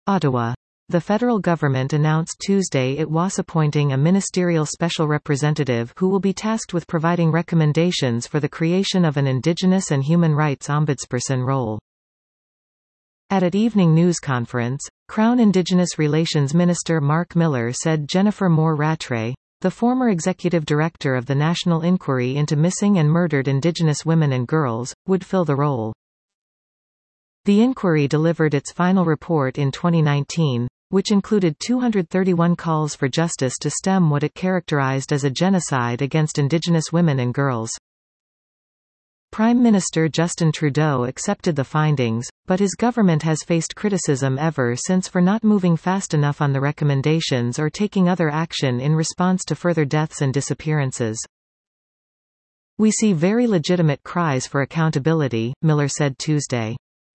Ottawa. The federal government announced Tuesday it was appointing a ministerial special representative who will be tasked with providing recommendations for the creation of an Indigenous and human rights ombudsperson role. At an evening news conference, Crown Indigenous Relations Minister Mark Miller said Jennifer Moore-Rattray, the former executive director of the National Inquiry into Missing and Murdered Indigenous Women and Girls, would fill the role. The inquiry delivered its final report in 2019, which included 231 calls for justice to stem what it characterized as a genocide against Indigenous women and girls. Prime Minister Justin Trudeau accepted the findings, but his government has faced criticism ever since for not moving fast enough on the recommendations or taking other action in response to further deaths and disappearances. "We see very legitimate cries for accountability," Miller said Tuesday.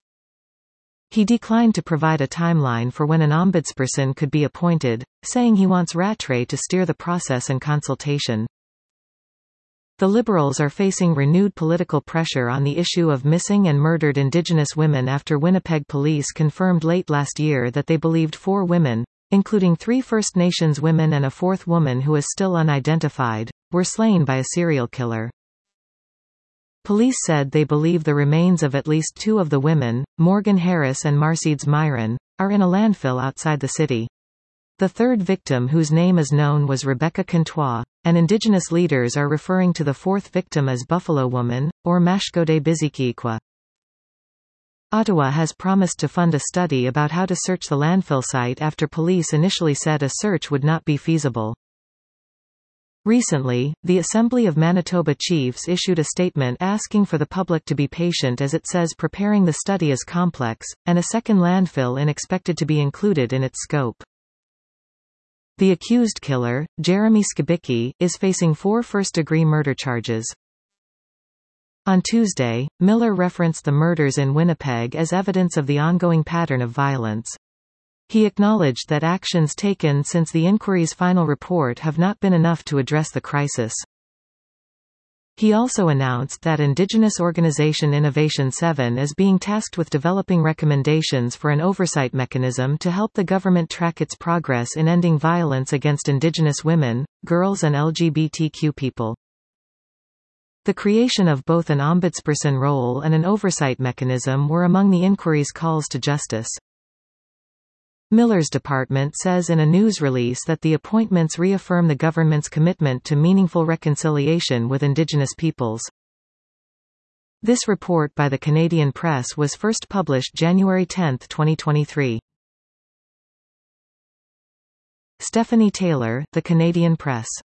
He declined to provide a timeline for when an ombudsperson could be appointed, saying he wants Rattray to steer the process and consultation. The Liberals are facing renewed political pressure on the issue of missing and murdered Indigenous women after Winnipeg police confirmed late last year that they believed 4 women, including 3 First Nations women and a 4th woman who is still unidentified, were slain by a serial killer. Police said they believe the remains of at least 2 of the women, Morgan Harris and Marcedes Myron, are in a landfill outside the city. The 3rd victim whose name is known was Rebecca Contois, and Indigenous leaders are referring to the 4th victim as Buffalo Woman, or Mashkode Bizikikwa. Ottawa has promised to fund a study about how to search the landfill site after police initially said a search would not be feasible. Recently, the Assembly of Manitoba Chiefs issued a statement asking for the public to be patient as it says preparing the study is complex, and a second landfill is expected to be included in its scope. The accused killer, Jeremy Skibicki, is facing 4 first-degree murder charges. On Tuesday, Miller referenced the murders in Winnipeg as evidence of the ongoing pattern of violence. He acknowledged that actions taken since the inquiry's final report have not been enough to address the crisis. He also announced that Indigenous organization Innovation 7 is being tasked with developing recommendations for an oversight mechanism to help the government track its progress in ending violence against Indigenous women, girls and LGBTQ people. The creation of both an ombudsperson role and an oversight mechanism were among the inquiry's calls to justice. Miller's department says in a news release that the appointments reaffirm the government's commitment to meaningful reconciliation with Indigenous peoples. This report by the Canadian Press was first published January 10, 2023. Stephanie Taylor, The Canadian Press.